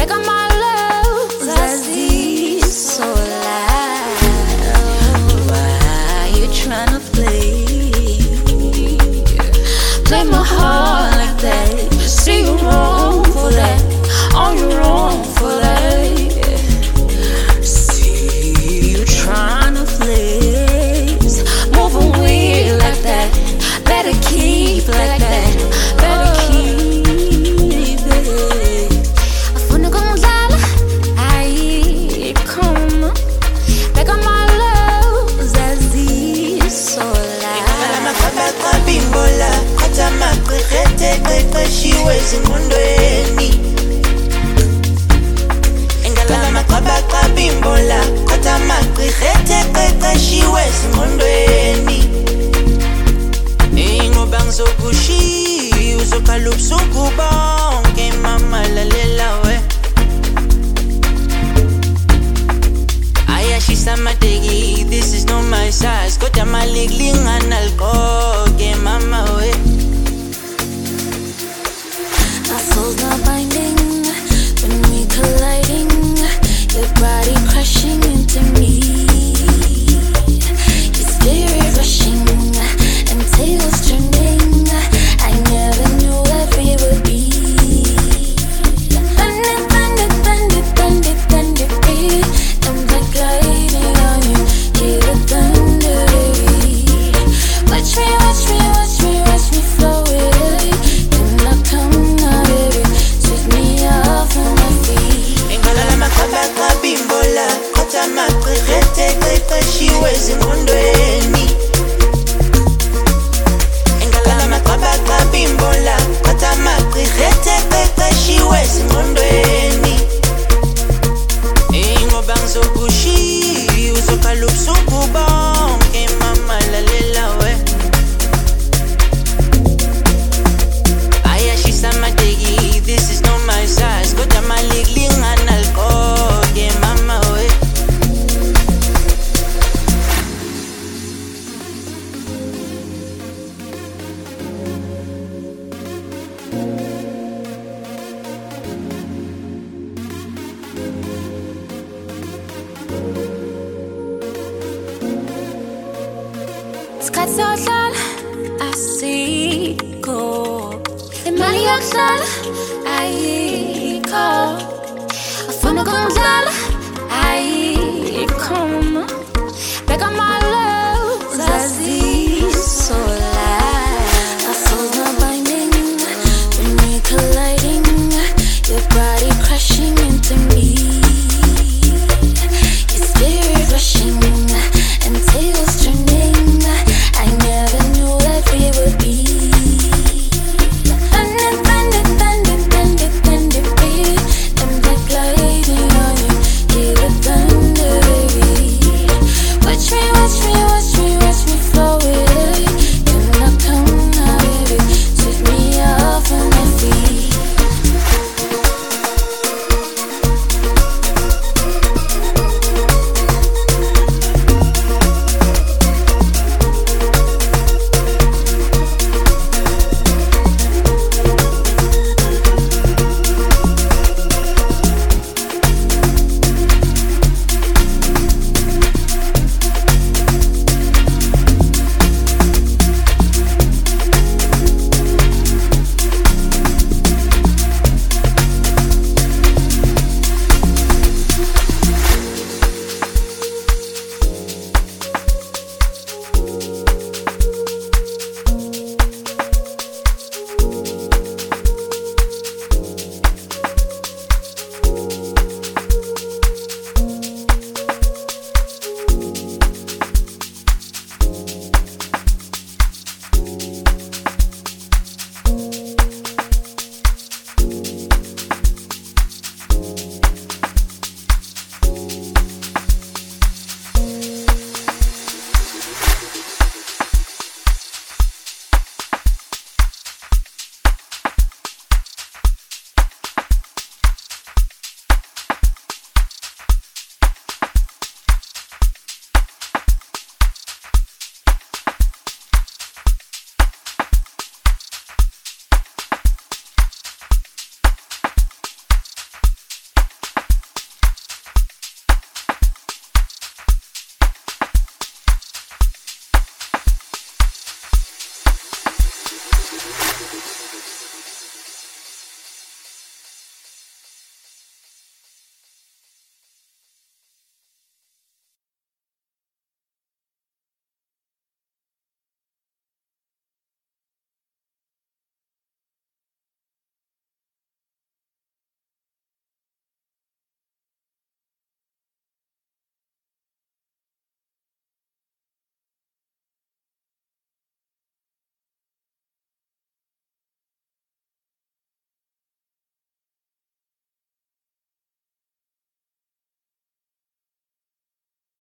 Making my love zazi so loud. Why you tryna play my heart like that? See you wrong for that. Oh, you wrong for that. See you tryna flex, moving weird like that. Better keep like that. Better keep it. Afuna kumdlala, ayi khona. Beka my love zazi so loud. Bimbola, kata makrete, qeqeshiwe ezingqondweni. Engala maqabaka bimbola, kata makrete, qeqeshiwe ezingqondweni. Ingoba ngizokushiya uzokhala ubusuku bonke mama lalela we. Ayashisa amateki, this is not my size. Kodwa malikilingana ligoke mama we. Our souls not binding when we colliding. Your body crashing into me. Your spirit rushing and tables turning. I never knew that we would be. Thunder, thunder, thunder, thunder, thunder, beat. I'm like gliding on you. Hear the thunder beat. Watch me, watch me, watch me, watch me flow away. Then I come now, baby, sweep me off on my feet. Engala maqabaka bimbola, kata makrete, qeqeshiwe ezingqondweni. Engala maqabaka bimbola, kata makrete, qeqeshiwe ezingqondweni. Ingoba ngizokushiya uzokhala ubusuku bonke mama lalela we. Ayashisa amateki, this is not my size. Kodwa malikilingana ligoke mama we. Isikhathi sodlala asikho, imali yokudlala ayikho. Afuna kumdlala ayikho.